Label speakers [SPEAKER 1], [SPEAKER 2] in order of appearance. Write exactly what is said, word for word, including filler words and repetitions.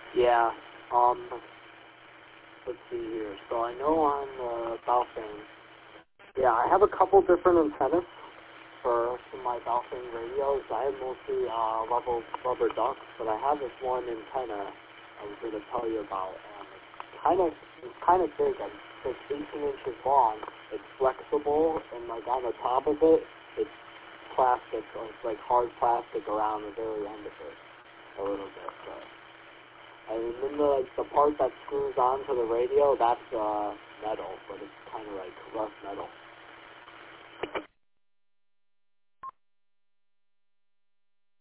[SPEAKER 1] Yeah. Um. Let's see here. So I know on the Baofeng, yeah, I have a couple different antennas for my Baofeng radios. I have mostly uh, rubber, rubber ducks, but I have this one antenna I was going to tell you about. And it's kind of it's kind of big. It's eighteen inches long. It's flexible, and like on the top of it, it's plastic, so it's like hard plastic around the very end of it, a little bit. So. And then the, like, the part that screws onto the radio, that's uh, metal, but it's kind of like rough metal.